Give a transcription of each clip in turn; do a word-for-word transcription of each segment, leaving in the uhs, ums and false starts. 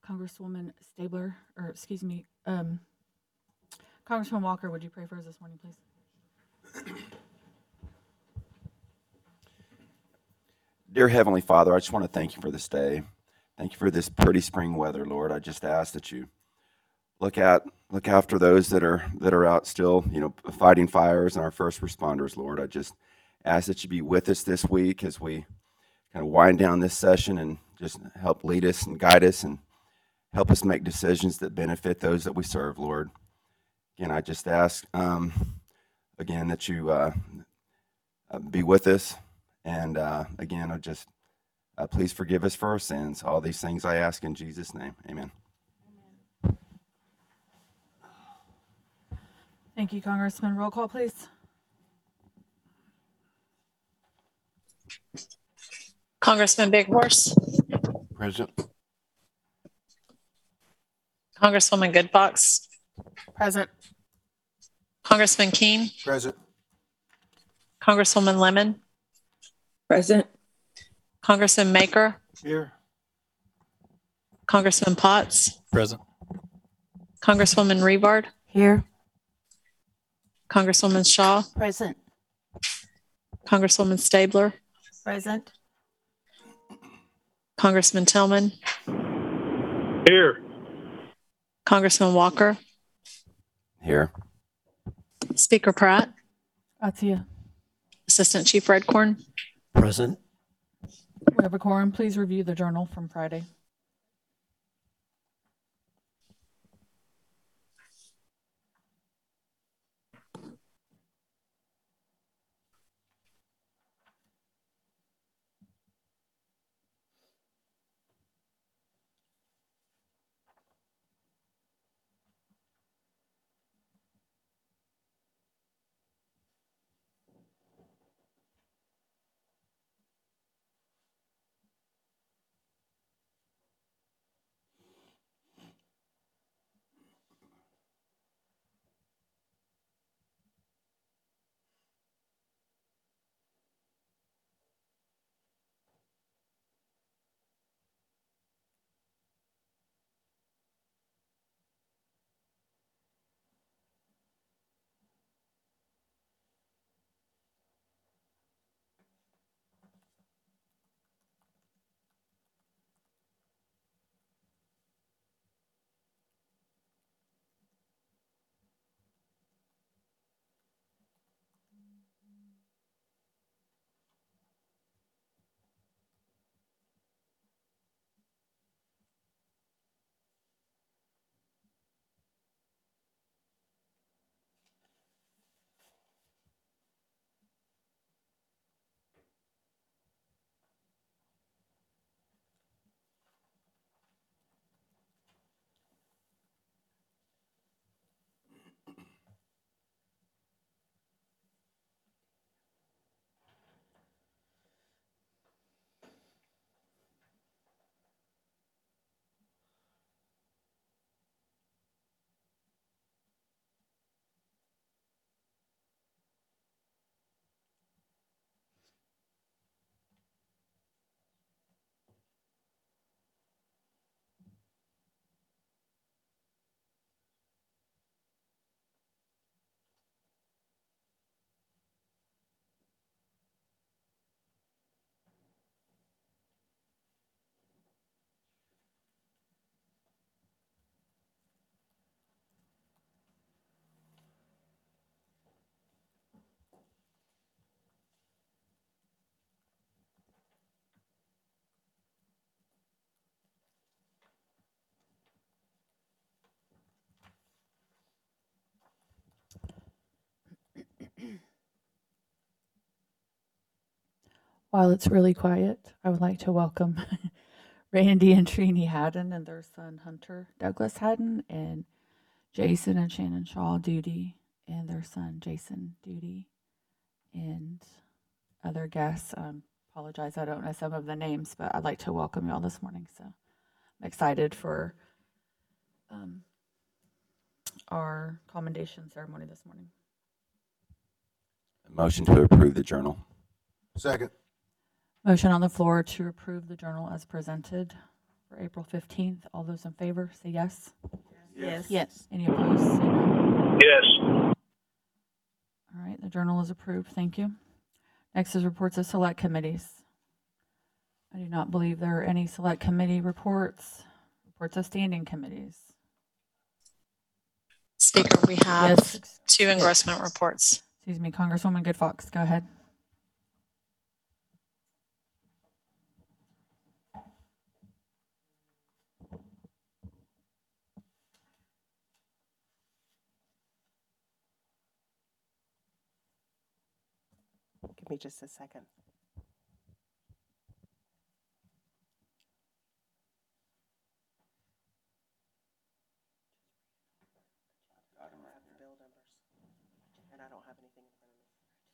Congresswoman Stabler, or excuse me, um, Congressman Walker, would you pray for us this morning, please? Dear Heavenly Father, I just want to thank you for this day. Thank you for this pretty spring weather, Lord. I just ask that you look at look after those that are that are out still, you know, fighting fires and our first responders, Lord. I just ask that you be with us this week as we kind of wind down this session and just help lead us and guide us and help us make decisions that benefit those that we serve, Lord. Again, I just ask um, again that you uh, uh, be with us, and uh, again, I just uh, please forgive us for our sins. All these things I ask in Jesus' name, amen. Thank you, Congressman. Roll call, please. Congressman Big Horse, Present. Congresswoman Goodbox, Present. Congressman Keene, Present. Congresswoman Lemon, Present. Congressman Maker, Here. Congressman Potts, Present. Congresswoman Revard, Here. Congresswoman Shaw, Present. Congresswoman Stabler, Present. Congressman Tillman, Here. Congressman Walker, Here. Speaker Pratt, Atia. Assistant Chief Redcorn, Present. We have a quorum. Please review the journal from Friday. While it's really quiet, I would like to welcome Randy and Trini Haddon and their son Hunter Douglas Haddon, and Jason and Shannon Shaw Duty and their son Jason Duty, and other guests. Um, apologize, I don't know some of the names, but I'd like to welcome you all this morning. So I'm excited for um, our commendation ceremony this morning. Motion to approve the journal. Second. Motion on the floor to approve the journal as presented for April fifteenth. All those in favor, say yes. Yes. Yes. Any opposed, say no. Yes. All right, the journal is approved. Thank you. Next is reports of select committees. I do not believe there are any select committee reports. Reports of standing committees. Speaker, we have Yes. two engrossment reports. Excuse me, Congresswoman Good Fox, go ahead. Give me just a second. I don't have the bill numbers, and I don't have anything in front of me.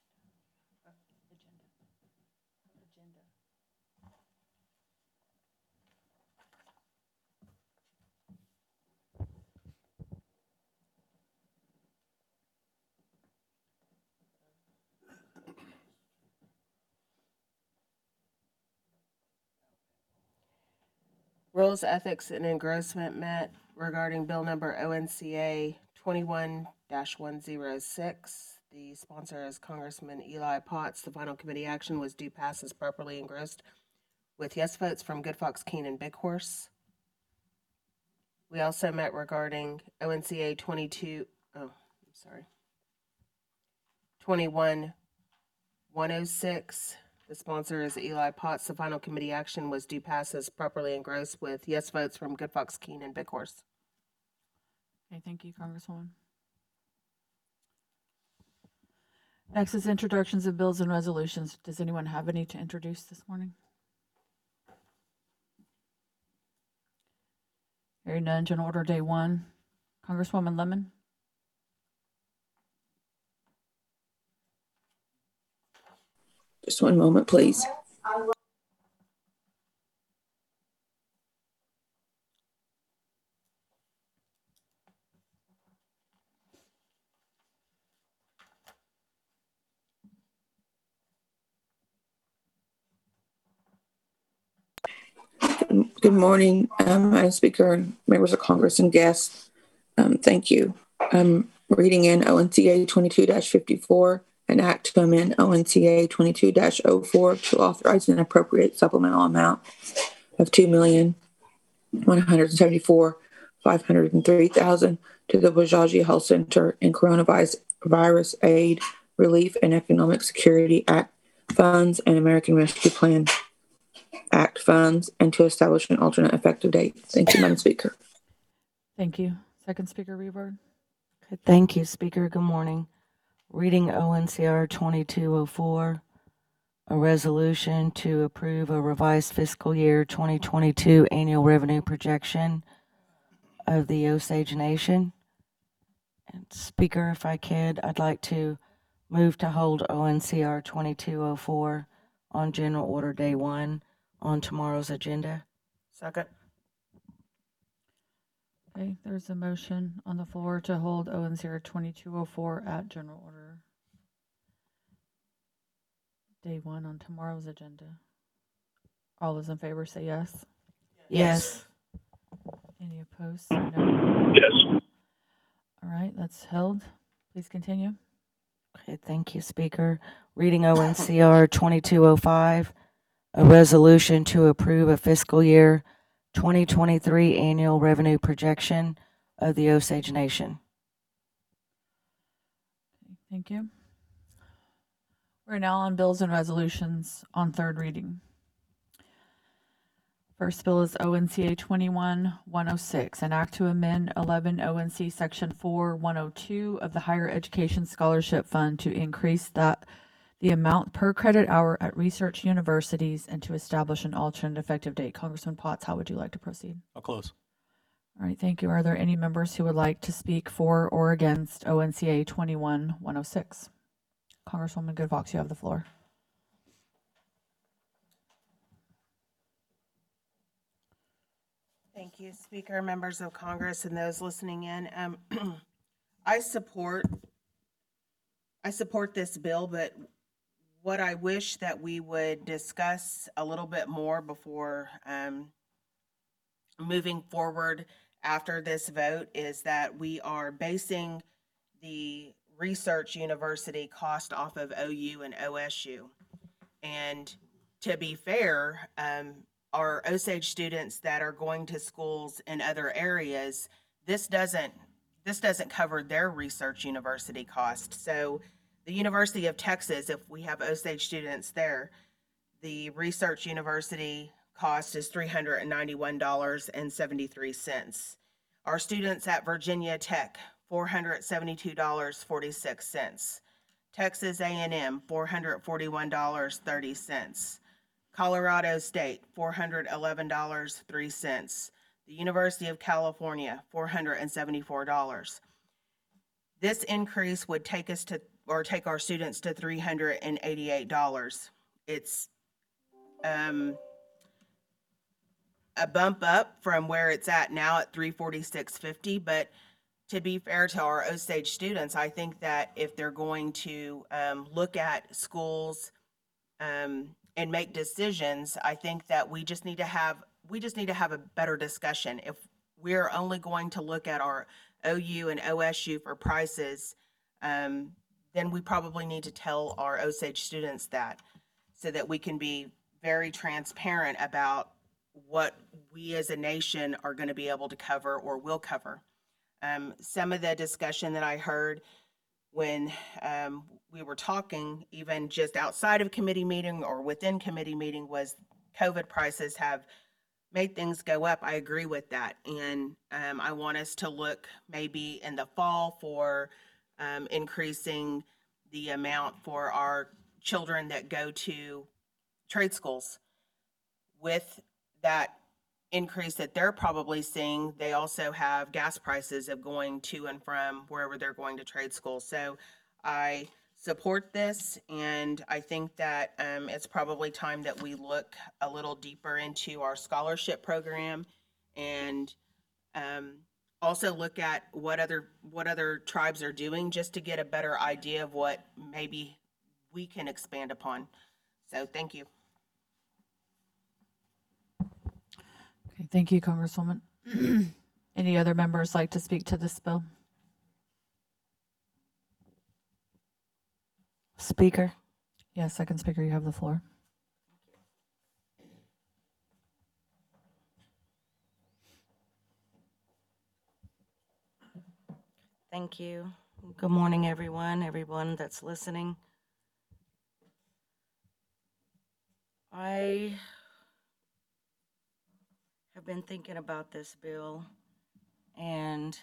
Rules, ethics, and engrossment met regarding bill number O N C A twenty-one dash one oh six. The sponsor is Congressman Eli Potts. The final committee action was due pass as properly engrossed with yes votes from Good Fox, Keene, and Big Horse. We also met regarding O N C A twenty-two, oh, I'm sorry, twenty-one one oh six. The sponsor is Eli Potts. The final committee action was due pass as properly engrossed with yes votes from Good Fox, Keene, and Big Horse. Okay, thank you, Congresswoman. Next is introductions of bills and resolutions. Does anyone have any to introduce this morning? Hearing none, general order day one. Congresswoman Lemon. Just one moment, please. Good morning, um, Madam Speaker, and members of Congress and guests. Um, thank you. I'm reading in O N C A twenty-two dash fifty-four, an act to amend O N C A twenty-two dash oh four to authorize an appropriate supplemental amount of two million one hundred seventy-four thousand five hundred three thousand to the Wajaji Health Center and Coronavirus Virus Aid, Relief, and Economic Security Act funds and American Rescue Plan Act funds, and to establish an alternate effective date. Thank you, Madam Speaker. Thank you. Second Speaker Reberg. Thank you, Speaker. Good morning. Reading O N C R twenty-two oh four, a resolution to approve a revised fiscal year twenty twenty-two annual revenue projection of the Osage Nation. And Speaker, if I could, I'd like to move to hold O N C R twenty-two oh four on general order day one on tomorrow's agenda. Second. Okay, there's a motion on the floor to hold O N C R twenty-two oh four at general order day one on tomorrow's agenda. All those in favor say yes. Yes. Any opposed? Say no. Yes. All right, that's held. Please continue. Okay, thank you, Speaker. Reading O N C R twenty-two oh five, a resolution to approve a fiscal year twenty twenty-three annual revenue projection of the Osage Nation. Okay, thank you. We're now on bills and resolutions on third reading. First bill is O N C A twenty-one one oh six, an act to amend eleven O N C Section four one oh two of the Higher Education Scholarship Fund to increase that the amount per credit hour at research universities and to establish an alternate effective date. Congressman Potts, how would you like to proceed? I'll close. All right, thank you. Are there any members who would like to speak for or against O N C A twenty-one one oh six? Congresswoman Good Fox, you have the floor. Thank you, Speaker, members of Congress, and those listening in. Um, I support, I support this bill, but what I wish that we would discuss a little bit more before um, moving forward after this vote is that we are basing the research university cost off of O U and O S U. And to be fair, um, our Osage students that are going to schools in other areas, this doesn't this doesn't cover their research university cost. So the University of Texas, if we have Osage students there, the research university cost is three hundred ninety-one dollars and seventy-three cents. Our students at Virginia Tech, four hundred seventy-two dollars and forty-six cents. Texas A and M, four hundred forty-one dollars and thirty cents. Colorado State, four hundred eleven dollars and three cents. The University of California, four hundred seventy-four dollars. This increase would take us to, or take our students to three hundred eighty-eight dollars. It's um, a bump up from where it's at now at three hundred forty-six dollars and fifty cents, but to be fair to our Osage students, I think that if they're going to um, look at schools um, and make decisions, I think that we just need to have we just need to have a better discussion. If we're only going to look at our O U and O S U for prices, um, then we probably need to tell our Osage students that, so that we can be very transparent about what we as a nation are going to be able to cover or will cover. Um, some of the discussion that I heard when um, we were talking, even just outside of committee meeting or within committee meeting, was COVID prices have made things go up. I agree with that. And um, I want us to look maybe in the fall for um, increasing the amount for our children that go to trade schools. With that increase that they're probably seeing, they also have gas prices of going to and from wherever they're going to trade school. So I support this, and I think that um, it's probably time that we look a little deeper into our scholarship program, and um, also look at what other what other tribes are doing, just to get a better idea of what maybe we can expand upon. So thank you. Okay, thank you, Congresswoman. Any other members like to speak to this bill? Speaker. Yes, second speaker, you have the floor. Thank you. Good morning, everyone, everyone that's listening. I have been thinking about this bill, and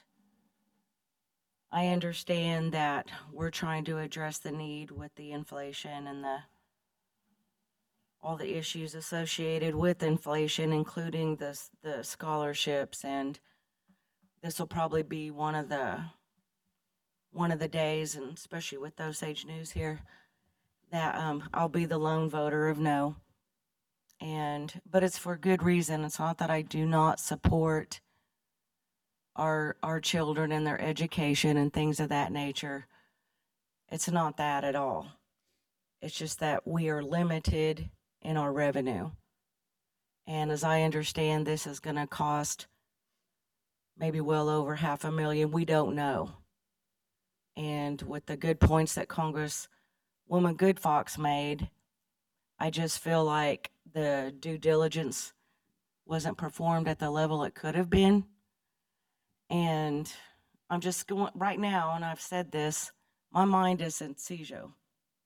I understand that we're trying to address the need with the inflation and the all the issues associated with inflation, including the the scholarships, and this will probably be one of the one of the days, and especially with Osage News here, that um, I'll be the lone voter of no. And but it's for good reason. It's not that I do not support our our children and their education and things of that nature. It's not that at all. It's just that we are limited in our revenue. And as I understand, this is going to cost maybe well over half a million. We don't know. And with the good points that Congresswoman Goodfox made, I just feel like the due diligence wasn't performed at the level it could have been. And I'm just going right now, and I've said this, my mind is in C J O.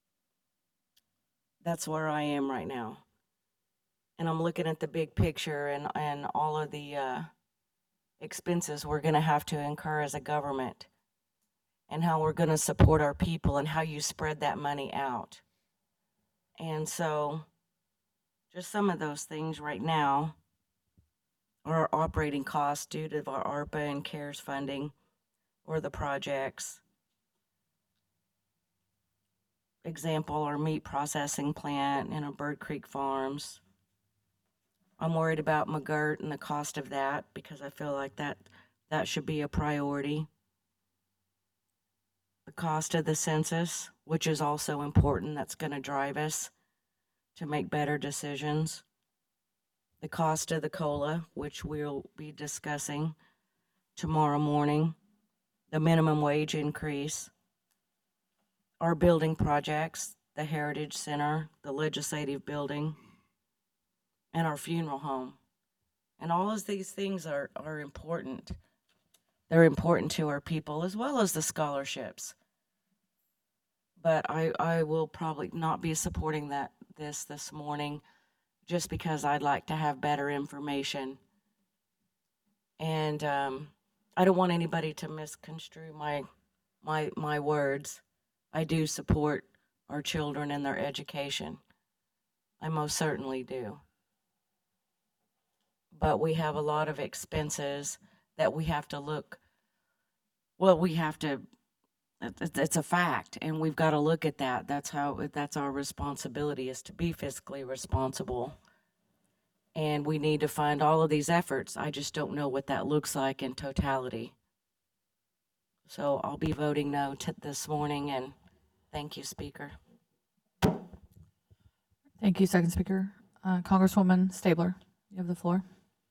That's where I am right now. And I'm looking at the big picture and, and all of the uh, expenses we're going to have to incur as a government, and how we're going to support our people, and how you spread that money out. And so just some of those things right now are operating costs due to our ARPA and CARES funding or the projects. Example, our meat processing plant and our Bird Creek Farms. I'm worried about McGirt and the cost of that, because I feel like that that should be a priority. The cost of the census, which is also important, that's going to drive us to make better decisions. the cost of the COLA, which we'll be discussing tomorrow morning, the minimum wage increase, our building projects, the Heritage Center, the Legislative Building, and our funeral home. And all of these things are, are important. They're important to our people as well as the scholarships. But I, I will probably not be supporting that this this morning just because I'd like to have better information. And um, I don't want anybody to misconstrue my my my words. I do support our children and their education. I most certainly do. But we have a lot of expenses that we have to look, well, we have to, it's a fact, and we've got to look at that. That's how, that's our responsibility, is to be fiscally responsible. And we need to find all of these efforts. I just don't know what that looks like in totality. So I'll be voting no to this morning, and thank you, Speaker. Thank you, Second Speaker. Uh, Congresswoman Stabler, you have the floor.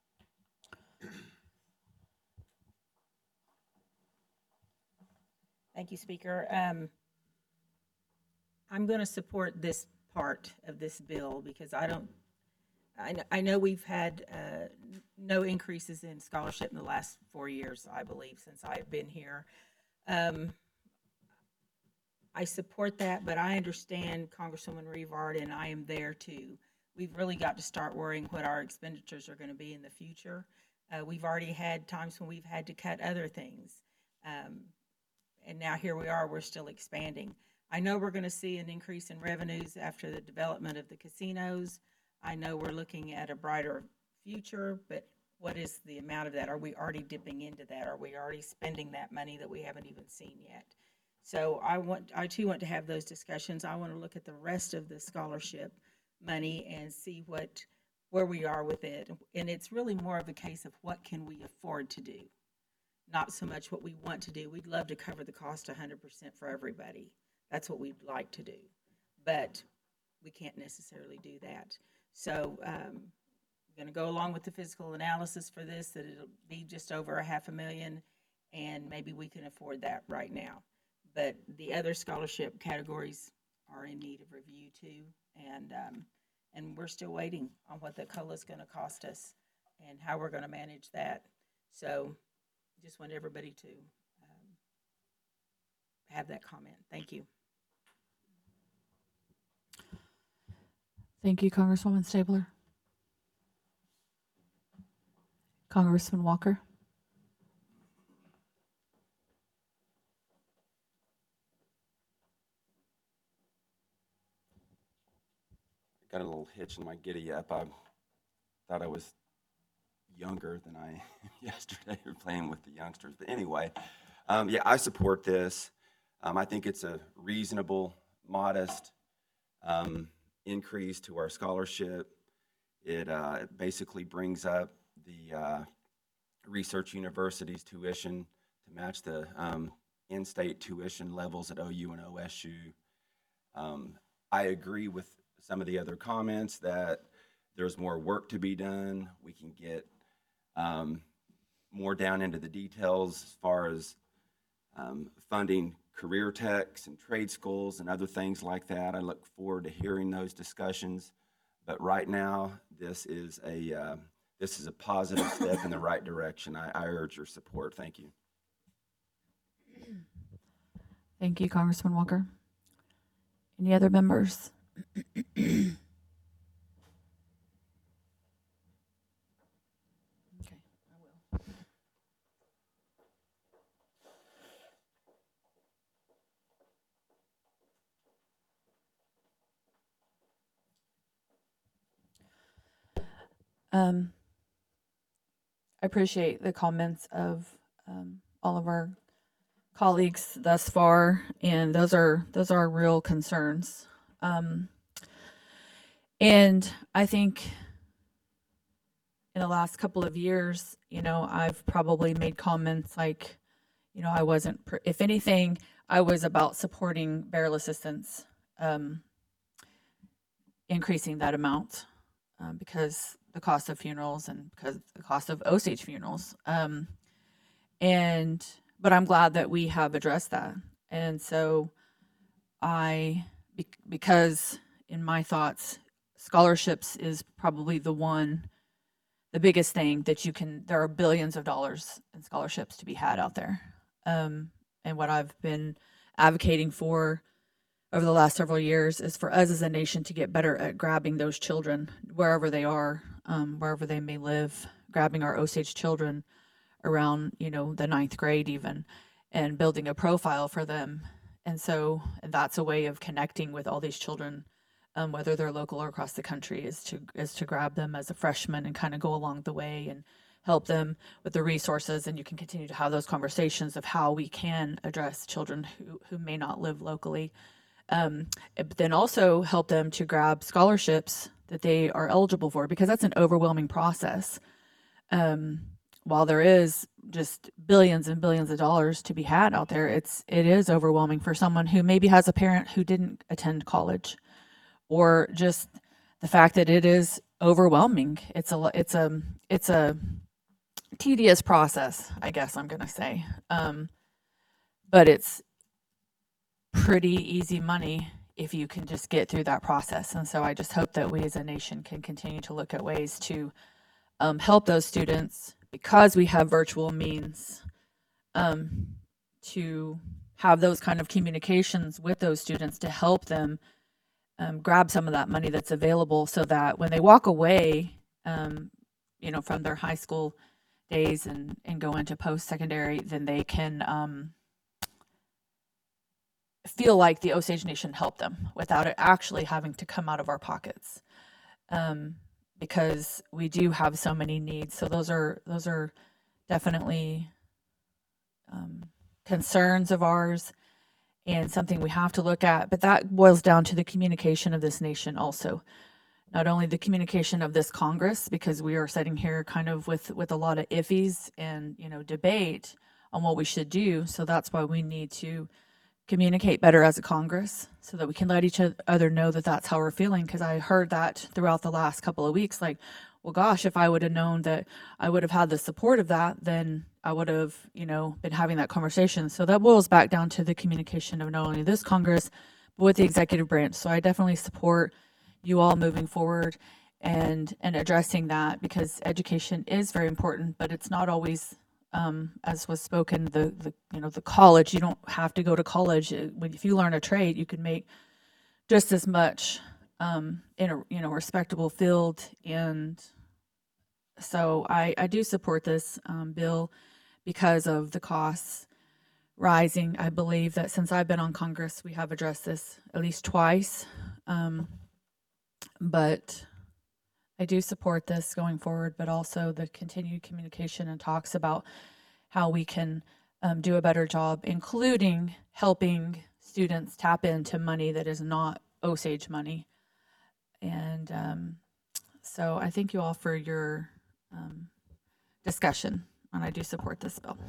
Thank you, Speaker. Um, I'm going to support this part of this bill because I don't, I know, I know we've had uh, no increases in scholarship in the last four years, I believe, since I've been here. Um, I support that, but I understand Congresswoman Revard, and I am there too. We've really got to start worrying what our expenditures are going to be in the future. Uh, we've already had times when we've had to cut other things. Um, And now here we are, we're still expanding. I know we're going to see an increase in revenues after the development of the casinos. I know we're looking at a brighter future, but what is the amount of that? Are we already dipping into that? Are we already spending that money that we haven't even seen yet? So I want, I too want to have those discussions. I want to look at the rest of the scholarship money and see what, where we are with it. And it's really more of a case of what can we afford to do? Not so much what we want to do. We'd love to cover the cost one hundred percent for everybody. That's what we'd like to do. But we can't necessarily do that. So um, I'm going to go along with the physical analysis for this, that it'll be just over a half a million, and maybe we can afford that right now. But the other scholarship categories are in need of review too. And, um, and we're still waiting on what the COLA is going to cost us and how we're going to manage that. So just want everybody to um, have that comment. Thank you. Thank you, Congresswoman Stabler. Congressman Walker. Got a little hitch in my giddy up. I thought I was younger than I am yesterday playing with the youngsters. But anyway, um, yeah, I support this. Um, I think it's a reasonable, modest um, increase to our scholarship. It uh, basically brings up the uh, research university's tuition to match the um, in-state tuition levels at O U and O S U. Um, I agree with some of the other comments that there's more work to be done. We can get Um, more down into the details as far as um, funding career techs and trade schools and other things like that. I look forward to hearing those discussions. But right now, this is a uh, this is a positive step in the right direction. I, I urge your support. Thank you. Thank you, Congressman Walker. Any other members? Um, I appreciate the comments of um, all of our colleagues thus far, and those are those are real concerns. Um, and I think in the last couple of years, you know, I've probably made comments like, you know, I wasn't, pr- if anything, I was about supporting burial assistance, um, increasing that amount. Um, because the cost of funerals and because the cost of Osage funerals. Um, and but I'm glad that we have addressed that. And so I, because in my thoughts, scholarships is probably the one, the biggest thing that you can, there are billions of dollars in scholarships to be had out there. Um, and what I've been advocating for over the last several years is for us as a nation to get better at grabbing those children wherever they are, um, wherever they may live, grabbing our Osage children around, you know, the ninth grade even, and building a profile for them. And so that's a way of connecting with all these children, um, whether they're local or across the country, is to is to grab them as a freshman and kind of go along the way and help them with the resources. And you can continue to have those conversations of how we can address children who, who may not live locally. Um, but then also help them to grab scholarships that they are eligible for, because that's an overwhelming process. Um, while there is just billions and billions of dollars to be had out there, it's it is overwhelming for someone who maybe has a parent who didn't attend college, or just the fact that it is overwhelming. It's a it's a it's a tedious process, I guess I'm gonna say, um, but it's pretty easy money if you can just get through that process. And so I just hope that we as a nation can continue to look at ways to um, help those students, because we have virtual means, um, to have those kind of communications with those students to help them um, grab some of that money that's available, so that when they walk away, um, you know, from their high school days and, and go into post-secondary, then they can um, feel like the Osage Nation helped them without it actually having to come out of our pockets. Um, because we do have so many needs. So those are those are definitely um, concerns of ours, and something we have to look at. But that boils down to the communication of this nation also. Not only the communication of this Congress, because we are sitting here kind of with, with a lot of iffies and, you know, debate on what we should do. So that's why we need to communicate better as a Congress, so that we can let each other know that that's how we're feeling. Because I heard that throughout the last couple of weeks, like, well, gosh, if I would have known that I would have had the support of that, then I would have, you know, been having that conversation. So that boils back down to the communication of not only this Congress, but with the executive branch. So I definitely support you all moving forward and and addressing that, because education is very important, but it's not always, um, as was spoken, the, the, you know, the college. You don't have to go to college. When, if you learn a trade, you can make just as much um, in a, you know, respectable field. And so I, I do support this um, bill because of the costs rising. I believe that since I've been on Congress, we have addressed this at least twice. Um, but I do support this going forward, but also the continued communication and talks about how we can um, do a better job, including helping students tap into money that is not Osage money. And um, so I thank you all for your um, discussion, and I do support this bill.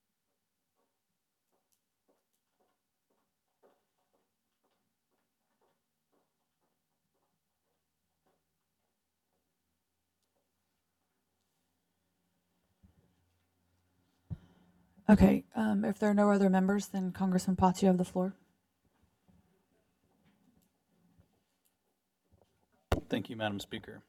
Okay, um, if there are no other members, then Congressman Potts, you have the floor. Thank you, Madam Speaker.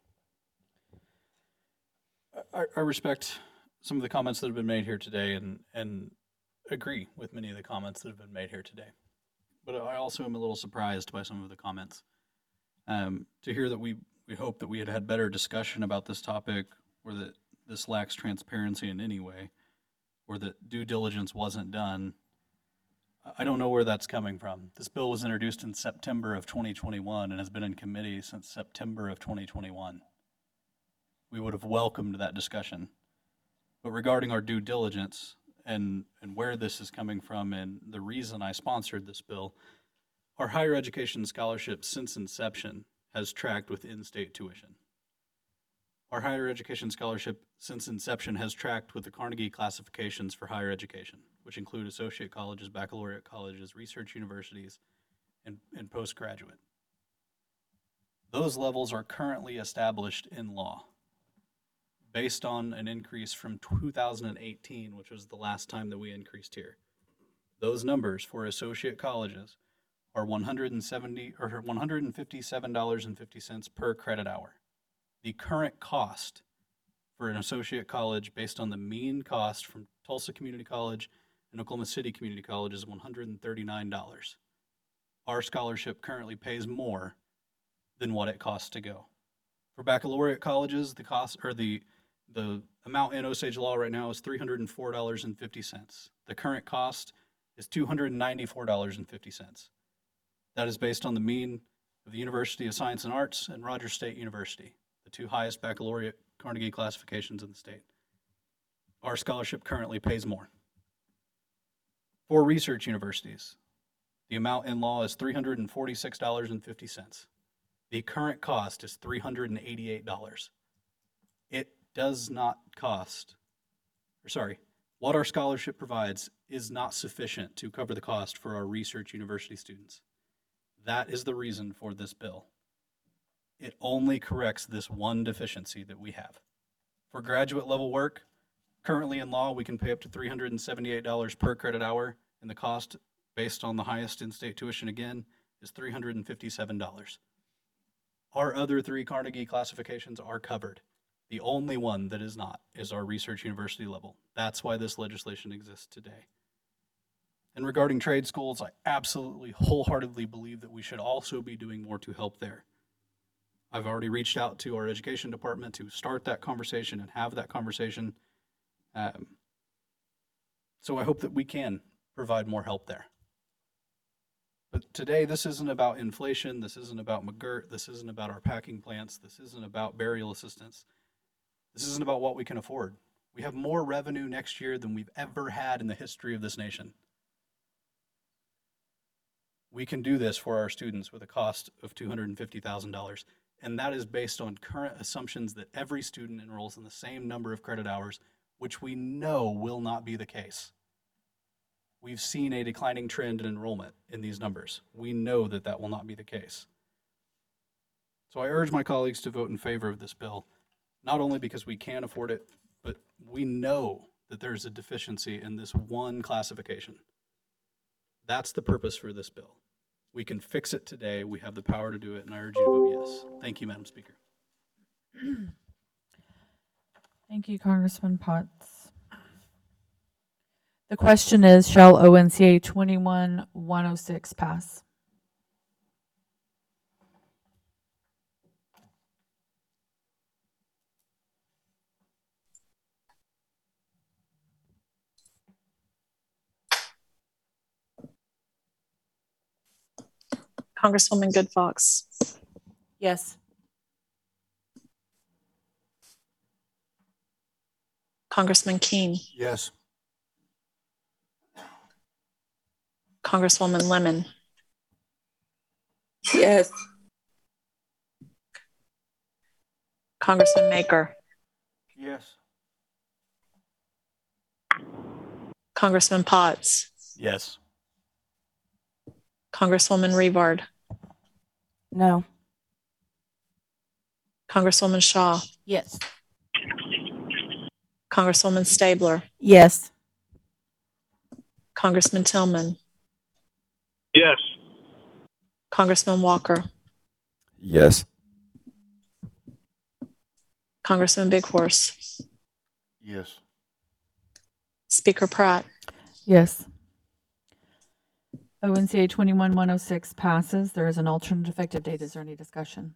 I, I respect some of the comments that have been made here today, and, and agree with many of the comments that have been made here today. But I also am a little surprised by some of the comments. Um, to hear that we, we hope that we had had better discussion about this topic, or that this lacks transparency in any way, or that due diligence wasn't done. I don't know where that's coming from. This bill was introduced in September of twenty twenty-one and has been in committee since September of twenty twenty-one. We would have welcomed that discussion. But regarding our due diligence and, and where this is coming from and the reason I sponsored this bill, our higher education scholarship since inception has tracked with in-state tuition. Our higher education scholarship since inception has tracked with the Carnegie classifications for higher education, which include associate colleges, baccalaureate colleges, research universities, and, and postgraduate. Those levels are currently established in law. based on an increase from two thousand eighteen, which was the last time that we increased here. Those numbers for associate colleges are one hundred seventy or one hundred fifty-seven dollars and fifty cents per credit hour. The current cost for an associate college based on the mean cost from Tulsa Community College and Oklahoma City Community College is one hundred thirty-nine dollars. Our scholarship currently pays more than what it costs to go. For baccalaureate colleges, the cost or the the amount in Osage law right now is three hundred four dollars and fifty cents. The current cost is two hundred ninety-four dollars and fifty cents. That is based on the mean of the University of Science and Arts and Rogers State University, the two highest baccalaureate Carnegie classifications in the state. Our scholarship currently pays more. For research universities, the amount in law is three hundred forty-six dollars and fifty cents. The current cost is three hundred eighty-eight dollars. It does not cost, or sorry, what our scholarship provides is not sufficient to cover the cost for our research university students. That is the reason for this bill. It only corrects this one deficiency that we have. For graduate level work, currently in law, we can pay up to three hundred seventy-eight dollars per credit hour, and the cost based on the highest in-state tuition again is three hundred fifty-seven dollars. Our other three Carnegie classifications are covered. The only one that is not is our research university level. That's why this legislation exists today. And regarding trade schools, I absolutely wholeheartedly believe that we should also be doing more to help there. I've already reached out to our education department to start that conversation and have that conversation. Um, so I hope that we can provide more help there. But today, this isn't about inflation. This isn't about McGirt. This isn't about our packing plants. This isn't about burial assistance. This isn't about what we can afford. We have more revenue next year than we've ever had in the history of this nation. We can do this for our students with a cost of two hundred fifty thousand dollars. And that is based on current assumptions that every student enrolls in the same number of credit hours, which we know will not be the case. We've seen a declining trend in enrollment in these numbers. We know that that will not be the case. So I urge my colleagues to vote in favor of this bill, not only because we can afford it, but we know that there's a deficiency in this one classification. That's the purpose for this bill. We can fix it today. We have the power to do it, and I urge you to vote yes. Thank you, Madam Speaker. Thank you, Congressman Potts. The question is, shall O N C A twenty-one one oh six pass? Congresswoman Good Fox. Yes. Congressman Keene. Yes. Congresswoman Lemon. Yes. Congressman Maker. Yes. Congressman Potts. Yes. Congresswoman Revard. No. Congresswoman Shaw. Yes. Congresswoman Stabler. Yes. Congressman Tillman. Yes. Congressman Walker. Yes. Congressman Big Horse. Yes. Speaker Pratt. Yes. O N C A twenty-one one oh six passes. There is an alternate effective date. Is there any discussion?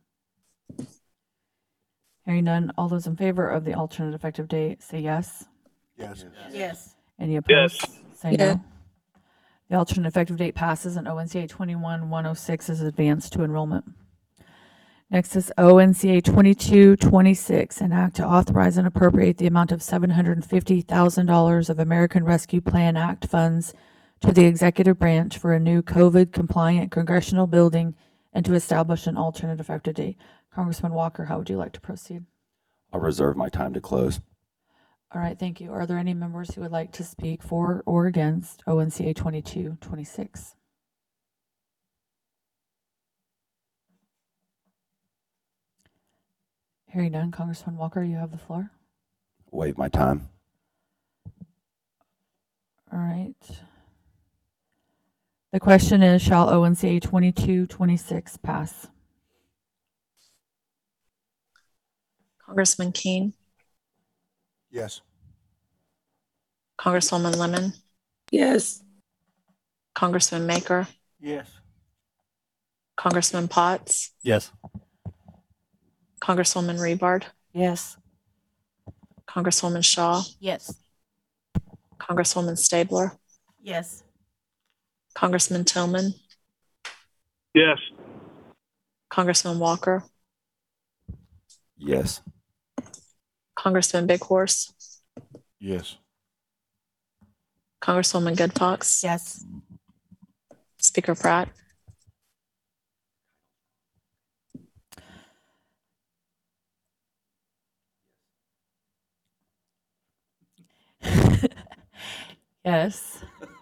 Hearing none, all those in favor of the alternate effective date say yes. Yes. Yes. Any opposed? Say Yes. no. The alternate effective date passes and O N C A twenty-one one oh six is advanced to enrollment. Next is O N C A twenty-two twenty-six, an act to authorize and appropriate the amount of seven hundred fifty thousand dollars of American Rescue Plan Act funds to the executive branch for a new COVID-compliant congressional building and to establish an alternate effective date. Congressman Walker, how would you like to proceed? I'll reserve my time to close. All right, thank you. Are there any members who would like to speak for or against O N C A twenty-two twenty-six? Hearing none, Congressman Walker, you have the floor. waive my time. All right. The question is, shall O N C A twenty-two twenty-six pass? Congressman King, Yes. Congresswoman Lemon, Yes. Congressman Maker, Yes. Congressman Potts, Yes. Congresswoman Rebar, Yes. Congresswoman Shaw, Yes. Congresswoman Stabler, Yes. Congressman Tillman, Yes. Congressman Walker, Yes. Congressman Big Horse, Yes. Congresswoman Good Fox, Yes. Speaker Pratt, Yes.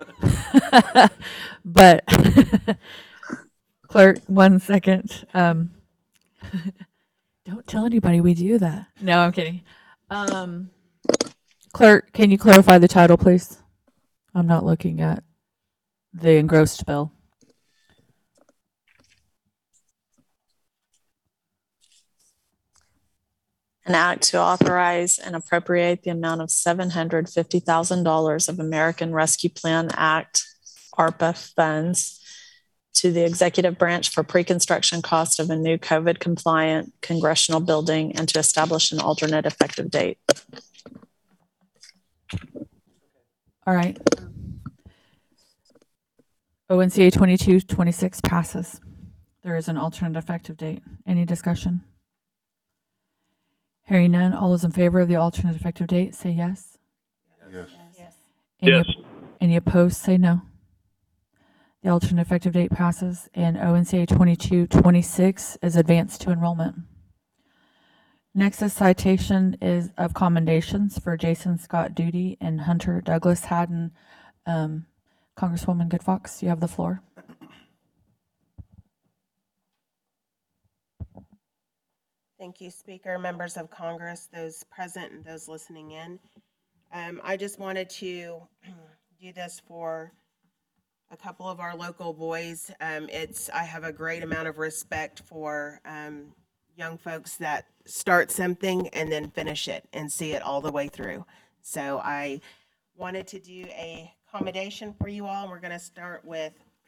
But clerk, one second. Um, don't tell anybody we do that. No, I'm kidding. Um, clerk, can you clarify the title, please? I'm not looking at the engrossed bill. an act to authorize and appropriate the amount of seven hundred fifty thousand dollars of American Rescue Plan Act, ARPA funds to the executive branch for pre-construction cost of a new COVID-compliant congressional building and to establish an alternate effective date. All right. O N C A twenty-two twenty-six passes. There is an alternate effective date. Any discussion? Hearing none, all those in favor of the alternate effective date, say yes. Yes. Any, Yes. Any opposed, say no. The alternate effective date passes, and O N C A twenty-two twenty-six is advanced to enrollment. Next, a citation is of commendations for Jason Scott Duty and Hunter Douglas Haddon. Um, Congresswoman Good Fox, you have the floor. Thank you, Speaker, members of Congress, those present and those listening in. Um, I just wanted to do this for a couple of our local boys. Um, it's, I have a great amount of respect for um, young folks that start something and then finish it and see it all the way through. So I wanted to do a commendation for you all. We're going to start with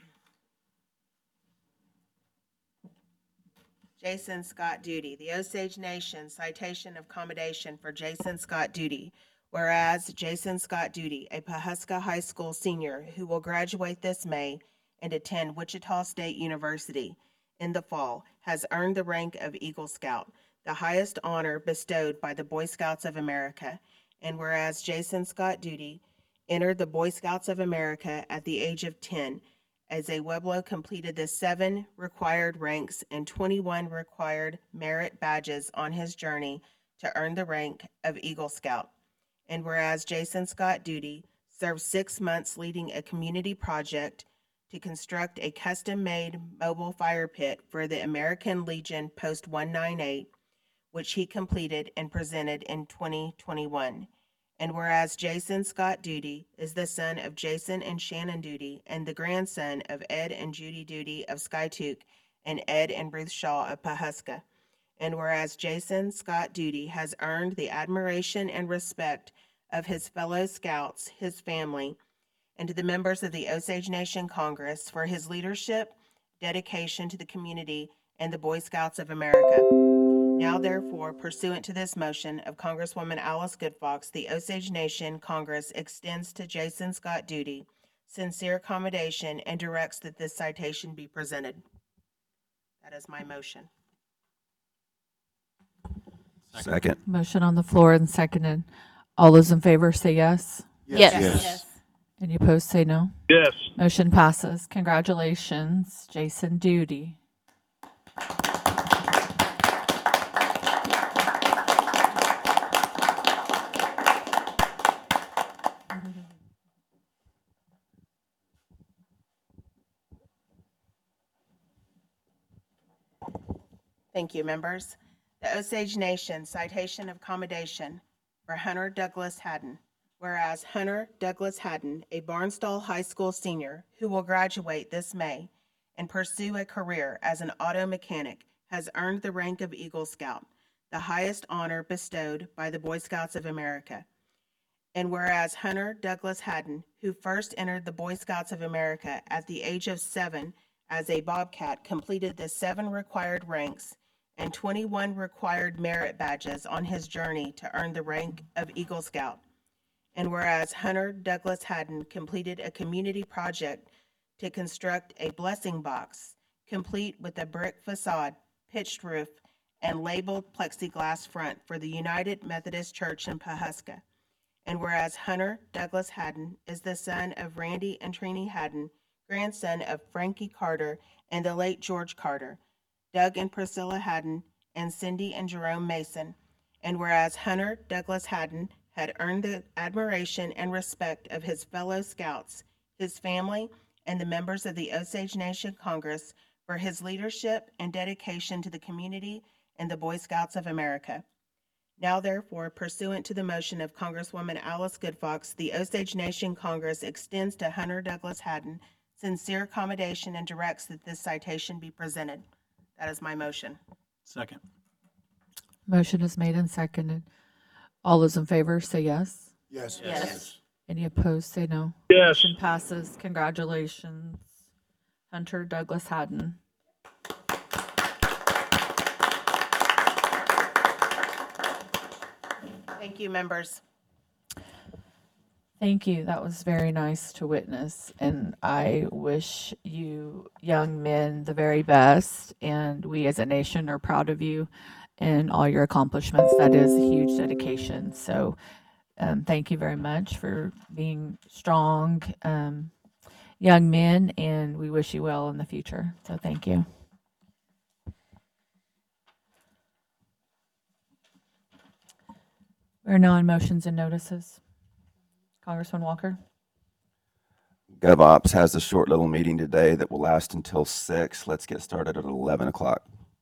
Jason Scott Duty. The Osage Nation citation of commendation for Jason Scott Duty. Whereas Jason Scott Duty, a Pawhuska High School senior who will graduate this May and attend Wichita State University in the fall, has earned the rank of Eagle Scout, the highest honor bestowed by the Boy Scouts of America. And whereas Jason Scott Duty entered the Boy Scouts of America at the age of ten, as a Weblo completed the seven required ranks and twenty-one required merit badges on his journey to earn the rank of Eagle Scout. And whereas Jason Scott Duty served six months leading a community project to construct a custom-made mobile fire pit for the American Legion Post one ninety-eight, which he completed and presented in twenty twenty-one. And whereas Jason Scott Duty is the son of Jason and Shannon Duty and the grandson of Ed and Judy Duty of Skiatook and Ed and Ruth Shaw of Pawhuska. And whereas Jason Scott Duty has earned the admiration and respect of his fellow scouts, his family, and to the members of the Osage Nation Congress for his leadership, dedication to the community, and the Boy Scouts of America. Now, therefore, pursuant to this motion of Congresswoman Alice Goodfox, the Osage Nation Congress extends to Jason Scott Duty sincere commendation and directs that this citation be presented. That is my motion. Second. Motion on the floor and seconded. All those in favor say yes. Yes. Yes. Any opposed say no. Yes. Motion passes. Congratulations, Jason Duty. Thank you, members. The Osage Nation citation of commendation for Hunter Douglas Haddon. Whereas Hunter Douglas Haddon, a Barnstall High School senior who will graduate this May and pursue a career as an auto mechanic, has earned the rank of Eagle Scout, the highest honor bestowed by the Boy Scouts of America. And whereas Hunter Douglas Haddon, who first entered the Boy Scouts of America at the age of seven as a Bobcat, completed the seven required ranks and twenty-one required merit badges on his journey to earn the rank of Eagle Scout. And whereas Hunter Douglas Haddon completed a community project to construct a blessing box, complete with a brick facade, pitched roof, and labeled plexiglass front for the United Methodist Church in Pawhuska. And whereas Hunter Douglas Haddon is the son of Randy and Trini Haddon, grandson of Frankie Carter and the late George Carter, Doug and Priscilla Haddon, and Cindy and Jerome Mason. And whereas Hunter Douglas Haddon had earned the admiration and respect of his fellow Scouts, his family, and the members of the Osage Nation Congress for his leadership and dedication to the community and the Boy Scouts of America. Now therefore, pursuant to the motion of Congresswoman Alice Goodfox, the Osage Nation Congress extends to Hunter Douglas Haddon sincere accommodation and directs that this citation be presented. That is my motion. Second. Motion is made and seconded. All those in favor say yes. Yes. Yes. Any opposed say no. Yes. Motion passes. Congratulations, Hunter Douglas Haddon. Thank you, members. Thank you. That was very nice to witness. And I wish you young men the very best. And we as a nation are proud of you and all your accomplishments. That is a huge dedication. So um, thank you very much for being strong um, young men. And we wish you well in the future. So thank you. We're now on motions and notices. Congressman Walker. GovOps has a short little meeting today that will last until six. Let's get started at eleven o'clock.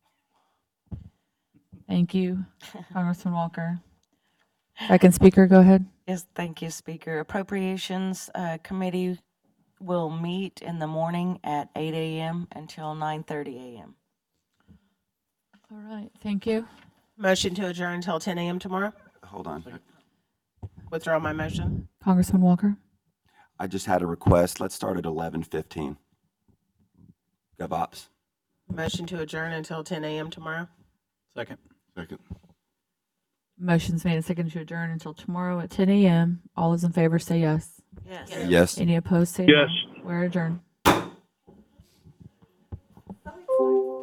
Thank you, Congressman Walker. Second speaker, go ahead. Yes, thank you, Speaker. Appropriations uh, Committee will meet in the morning at eight a.m. until nine thirty a.m. All right, thank you. Motion to adjourn until ten a.m. tomorrow. Hold on. Withdraw my motion. Congressman Walker. I just had a request. Let's start at eleven fifteen. GovOps. Motion to adjourn until ten a.m. tomorrow. Second. Second. Motion's made and seconded to adjourn until tomorrow at ten a.m. All those in favor say yes. Yes. Yes. Any opposed say Yes. no. We're adjourned.